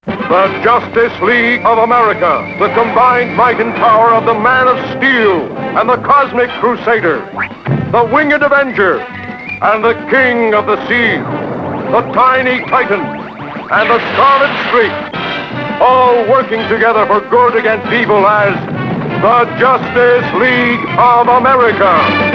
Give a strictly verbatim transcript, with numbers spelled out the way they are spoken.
The Justice League of America, the combined might and power of the Man of Steel and the Cosmic Crusader, the Winged Avenger and the King of the Sea, the Tiny Titan and the Scarlet Streak, all working together for good against evil as the Justice League of America.